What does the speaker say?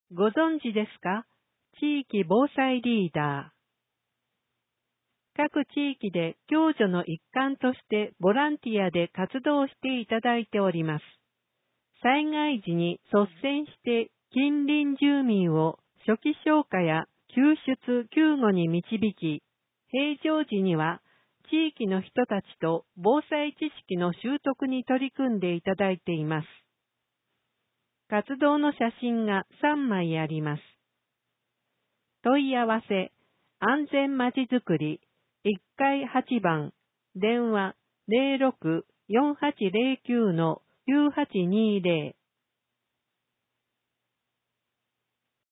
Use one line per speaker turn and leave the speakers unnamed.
ご存知ですか？地域防災リーダー。各地域で共助の一環としてボランティアで活動していただいております。災害時に率先して近隣住民を初期消火や救出・救護に導き、平常時には地域の人たちと防災知識の習得に取り組んでいただいています。活動の写真が3枚あります。問い合わせ、安全まちづくり、1階8番、電話 06-4809-9820